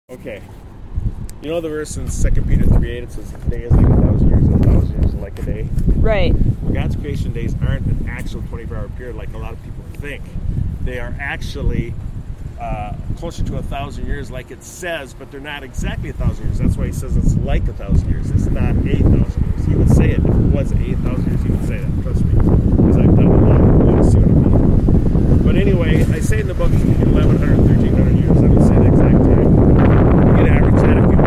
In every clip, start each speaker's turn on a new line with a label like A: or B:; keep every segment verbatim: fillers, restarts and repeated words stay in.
A: Okay. You know the verse in Second Peter three eight, it says a day is like a thousand years, and a thousand years is like a day?
B: Right.
A: Well, God's creation days aren't an actual twenty-four hour period like a lot of people think. They are actually uh, closer to a thousand years like it says, but they're not exactly a thousand years. That's why he says it's like a thousand years. It's not a thousand years. He would say it. If it was eight thousand years, he would say that. Trust me. Because I've done a lot of it. You see what I mean? But anyway, I say in the book it's eleven hundred, thirteen hundred years. I don't say the exact time. You can average that if you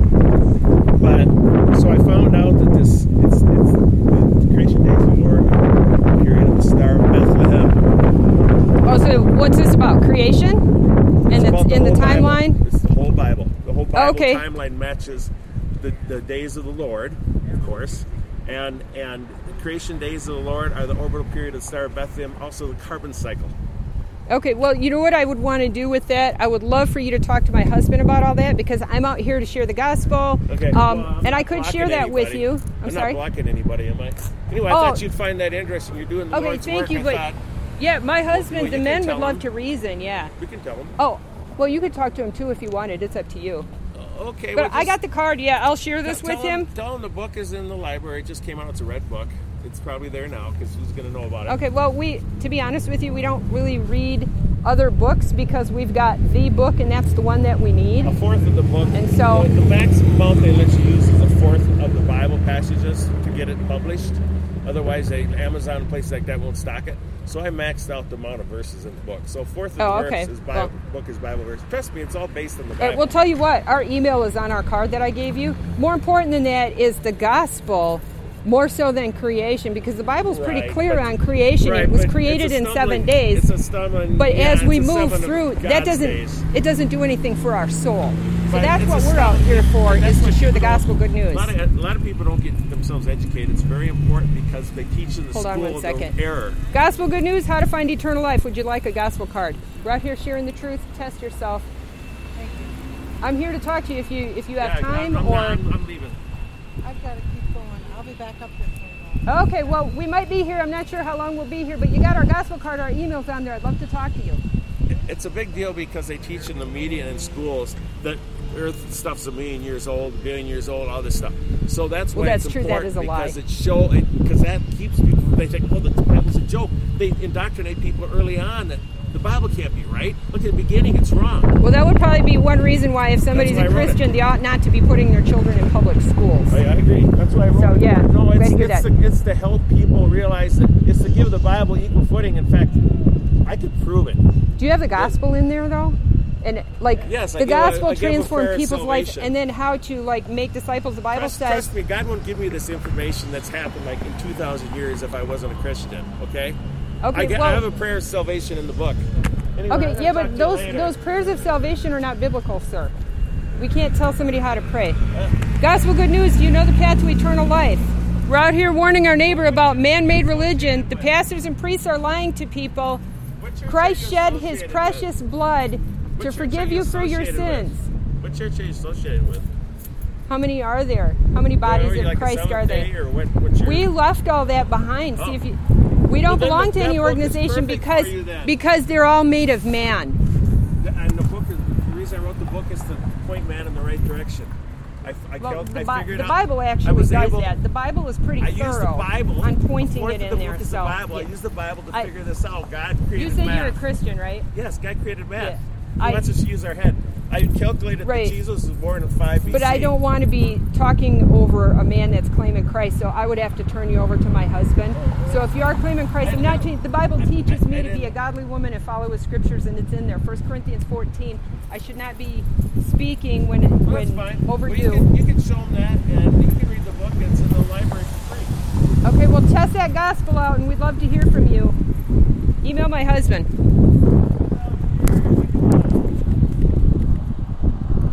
A: want. But, so I found out that this, it's, it's the creation days of the Lord, the period of the Star of Bethlehem.
B: Oh, so what's this about? Creation? And it's,
A: it's
B: in the timeline?
A: Bible. It's the whole Bible. The whole Bible
B: okay.
A: timeline matches the, the days of the Lord, of course. And, and the creation days of the Lord are the orbital period of the Star of Bethlehem, also the carbon cycle.
B: Okay, well, you know what I would want to do with that? I would love for you to talk to my husband about all that because I'm out here to share the gospel.
A: Okay.
B: Um,
A: well,
B: and I could share that
A: anybody.
B: with you. I'm,
A: I'm
B: sorry?
A: not blocking anybody, am I? Anyway, I
B: oh.
A: thought you'd find that interesting. You're doing the
B: okay,
A: Lord's
B: thank
A: work.
B: you,
A: I
B: but
A: thought,
B: yeah, my husband,
A: well,
B: the
A: you
B: men
A: can
B: would
A: tell
B: love
A: him.
B: to reason, yeah.
A: We can tell them.
B: Oh, well, you could talk to him too if you wanted. It's up to you.
A: Uh, okay.
B: But
A: well,
B: I got the card, yeah. I'll share this
A: tell
B: with
A: him,
B: him.
A: Tell him the book is in the library. It just came out. It's a red book. It's probably there now because who's going to know about it?
B: Okay, well, we, to be honest with you, we don't really read other books because we've got the book and that's the one that we need.
A: A fourth of the book.
B: And so
A: the, the maximum amount they let you use is a fourth of the Bible passages to get it published. Otherwise, they, Amazon and places like that won't stock it. So I maxed out the amount of verses in the book. So a fourth of
B: oh,
A: the
B: okay.
A: verse is Bible,
B: well,
A: book is Bible verse. Trust me, it's all based on the Bible.
B: Right, we'll tell you what, our email is on our card that I gave you. More important than that is the gospel, more so than creation, because the Bible's pretty
A: right,
B: clear
A: but,
B: on creation.
A: Right,
B: it was
A: but
B: created in seven days.
A: It's a stumbling.
B: But
A: yeah,
B: as we
A: it's a
B: move
A: seven
B: through,
A: of
B: that
A: God's
B: doesn't
A: days.
B: it doesn't do anything for our soul. So
A: But
B: that's
A: it's
B: what
A: a
B: we're out
A: stumbling-
B: here for,
A: that's
B: is to
A: what
B: share the
A: people
B: gospel
A: don't-
B: good news.
A: A lot, of, a lot of people don't get themselves educated. It's very important because they teach in the
B: Hold on
A: school
B: one second.
A: of error.
B: Gospel good news, how to find eternal life. Would you like a gospel card? We're out here sharing the truth. Test yourself.
C: Thank you.
B: I'm here to talk to you if you if you have
A: Yeah,
B: time
A: I'm, I'm,
B: or.
A: I'm, I'm leaving.
C: I've got to keep going. I'll be back up there for a while.
B: Okay, well, we might be here. I'm not sure how long we'll be here, but you got our gospel card, our email's on there. I'd love to talk to you.
A: It's a big deal because they teach in the media and in schools that Earth stuff's a million years old, a billion years old, all this stuff. So that's why
B: Well, that's
A: it's
B: true. That
A: important
B: is a lie.
A: because it show because that keeps people. They think, oh, the Bible's a joke. They indoctrinate people early on that the Bible can't be right. Look at the beginning; it's wrong.
B: Well, that would probably be one reason why, if somebody's
A: That's
B: a
A: why I wrote
B: Christian, they ought not to be putting their children in public schools.
A: I, I agree. That's why I wrote
B: So,
A: it.
B: yeah,
A: no, it's,
B: glad to hear
A: it's,
B: that.
A: to, it's to help people realize that it's to give the Bible equal footing. In fact, I could prove it.
B: Do you have the gospel in there, though? And, like,
A: Yes, I
B: the
A: give a-
B: gospel
A: I give a
B: transformed
A: prayer of
B: people's life,
A: salvation.
B: and then how to, like, make disciples. The Bible
A: Trust,
B: says...
A: trust me, God wouldn't give me this information that's happened like in two thousand years if I wasn't a Christian, okay?
B: Okay,
A: I, get,
B: well-
A: I have a prayer of salvation in the book. Anyway, I'm
B: Okay,
A: gonna
B: yeah,
A: talk
B: but
A: to you
B: those
A: later.
B: those prayers of salvation are not biblical, sir. We can't tell somebody how to pray. Gospel good news, do you know the path to eternal life? We're out here warning our neighbor about man-made religion. The pastors and priests are lying to people.
A: What church are
B: Christ
A: you
B: shed his
A: associated
B: precious
A: with?
B: blood
A: What
B: to
A: church
B: forgive
A: are
B: you for your
A: associated
B: sins.
A: with? What church are you associated with?
B: How many are there? How many bodies
A: Are you
B: of
A: like a
B: Christ are
A: Seventh
B: there?
A: Day or what, what church?
B: We left all that behind.
A: Oh.
B: See if you. We don't
A: Well, then
B: belong
A: the-
B: to
A: that
B: any
A: book is
B: organization
A: perfect
B: because
A: for you then.
B: because they're all made of man.
A: And the book is the reason I wrote the book is to point man in the right direction. I, I,
B: Well,
A: cal-
B: the,
A: I
B: Bi-
A: figured
B: the
A: out,
B: Bible
A: I
B: actually
A: was
B: does
A: able,
B: that. The Bible is pretty
A: I used the
B: thorough
A: Bible
B: on pointing
A: Fourth
B: it
A: of
B: in
A: the
B: there.
A: book is
B: So
A: the Bible. I
B: yeah.
A: used the Bible to
B: I-
A: figure this out. God created
B: You say
A: math.
B: you're a Christian, right?
A: Yes, God created math.
B: Yeah.
A: He
B: I-
A: wants us to use our head. I calculated
B: Right.
A: that Jesus was born in five B C.
B: But I don't want to be talking over a man that's claiming Christ, so I would have to turn you over to my husband. So if you are claiming Christ, I'm not. The Bible teaches me to be a godly woman and follow His scriptures, and it's in there. First Corinthians fourteen. I should not be speaking when
A: Well, that's
B: when
A: fine.
B: over
A: Well,
B: you.
A: you. Can, you can show them that, and you can read the book. It's in the library for free.
B: Okay, well, test that gospel out, and we'd love to hear from you. Email my husband.